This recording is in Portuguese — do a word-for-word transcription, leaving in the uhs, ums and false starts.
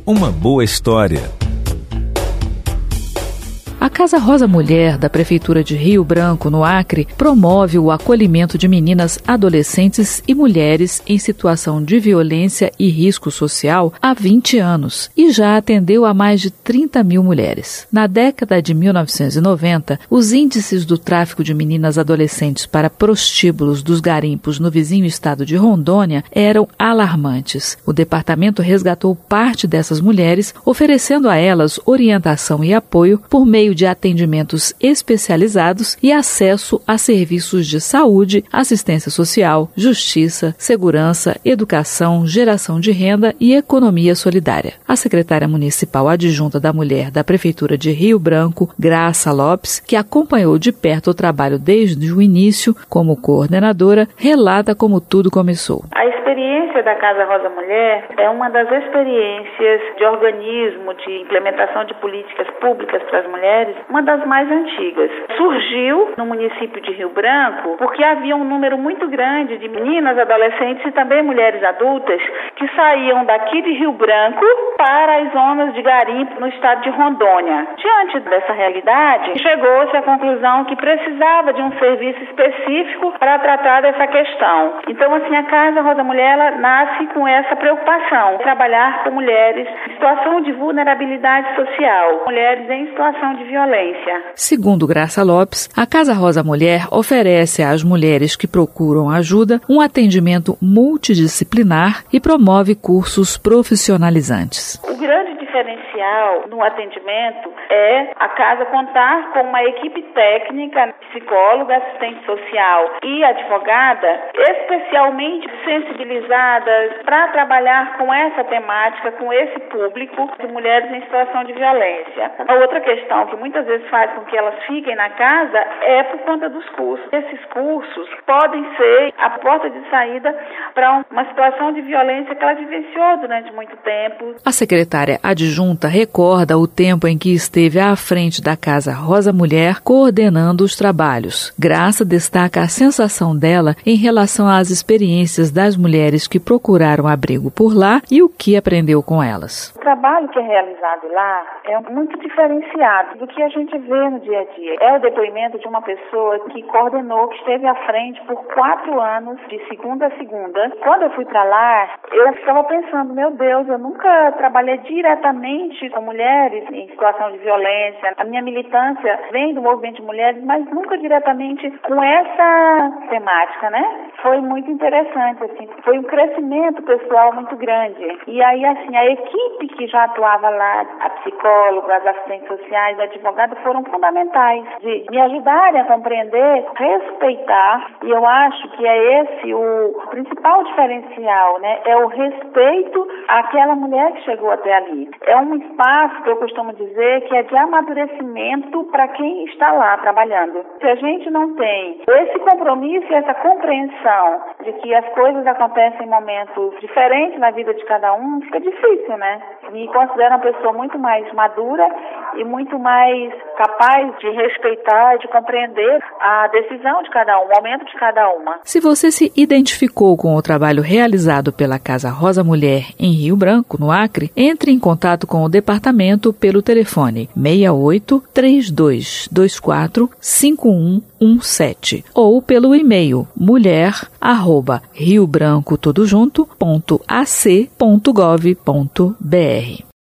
uma boa história. A Casa Rosa Mulher, da Prefeitura de Rio Branco, no Acre, promove o acolhimento de meninas, adolescentes e mulheres em situação de violência e risco social há vinte anos e já atendeu a mais de trinta mil mulheres. Na década de mil novecentos e noventa, os índices do tráfico de meninas adolescentes para prostíbulos dos garimpos no vizinho estado de Rondônia eram alarmantes. O departamento resgatou parte dessas mulheres, oferecendo a elas orientação e apoio por meio de atendimentos especializados e acesso a serviços de saúde, assistência social, justiça, segurança, educação, geração de renda e economia solidária. A secretária municipal adjunta da Mulher da Prefeitura de Rio Branco, Graça Lopes, que acompanhou de perto o trabalho desde o início como coordenadora, relata como tudo começou. A experiência da Casa Rosa Mulher é uma das experiências de organismo de implementação de políticas públicas para as mulheres, uma das mais antigas. Surgiu no município de Rio Branco porque havia um número muito grande de meninas, adolescentes e também mulheres adultas que saíam daqui de Rio Branco para as zonas de garimpo no estado de Rondônia. Diante dessa realidade, chegou-se à conclusão que precisava de um serviço específico para tratar dessa questão. Então, assim, a Casa Rosa Mulher ela nasce com essa preocupação, trabalhar com mulheres em situação de vulnerabilidade social, mulheres em situação de violência. Segundo Graça Lopes, a Casa Rosa Mulher oferece às mulheres que procuram ajuda um atendimento multidisciplinar e promove cursos profissionalizantes. O grande diferencial no atendimento é a casa contar com uma equipe técnica, psicóloga, assistente social e advogada especialmente sensibilizadas para trabalhar com essa temática, com esse público de mulheres em situação de violência. A outra questão que muitas vezes faz com que elas fiquem na casa é por conta dos cursos. Esses cursos podem ser a porta de saída para uma situação de violência que ela vivenciou durante muito tempo. A secretária adjunta recorda o tempo em que esteve à frente da Casa Rosa Mulher coordenando os trabalhos. Graça destaca a sensação dela em relação às experiências das mulheres que procuraram abrigo por lá e o que aprendeu com elas. O trabalho que é realizado lá é muito diferenciado do que a gente vê no dia a dia. É o depoimento de uma pessoa que coordenou, que esteve à frente por quatro anos, de segunda a segunda. Quando eu fui para lá, eu estava pensando, meu Deus, eu nunca trabalhei diretamente com mulheres em situação de violência. A minha militância vem do movimento de mulheres, mas nunca diretamente com essa temática, né? Foi muito interessante, assim, foi um crescimento pessoal muito grande. E aí, assim, a equipe que já atuava lá, a psicóloga, as assistentes sociais, a advogada, foram fundamentais de me ajudarem a compreender, respeitar, e eu acho que é esse o principal diferencial, né? É o respeito àquela mulher que chegou até ali. É um espaço que eu costumo dizer que é de amadurecimento para quem está lá trabalhando. Se a gente não tem esse compromisso e essa compreensão de que as coisas acontecem em momentos diferentes na vida de cada um, fica difícil, né? Me considero uma pessoa muito mais madura e muito mais capaz de respeitar e de compreender a decisão de cada um, o momento de cada uma. Se você se identificou com o trabalho realizado pela Casa Rosa Mulher em Rio Branco, no Acre, entre em contato com o departamento pelo telefone seis oito, três dois dois quatro, cinco um um sete ou pelo e-mail mulher arroba riobranco tudo junto ponto a c ponto gov ponto b r.